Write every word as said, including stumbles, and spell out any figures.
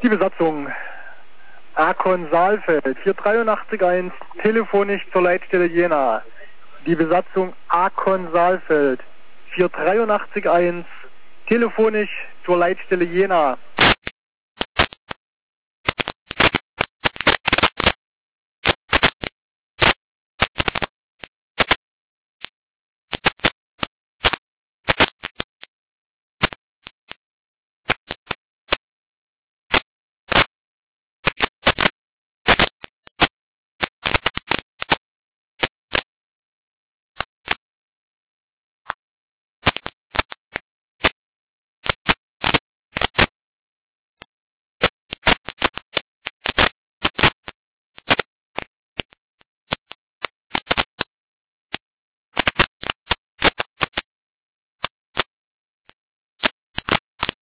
Die Besatzung Akon Saalfeld, vier drei acht eins, telefonisch zur Leitstelle Jena. Die Besatzung Akon Saalfeld, vier drei acht eins, telefonisch zur Leitstelle Jena.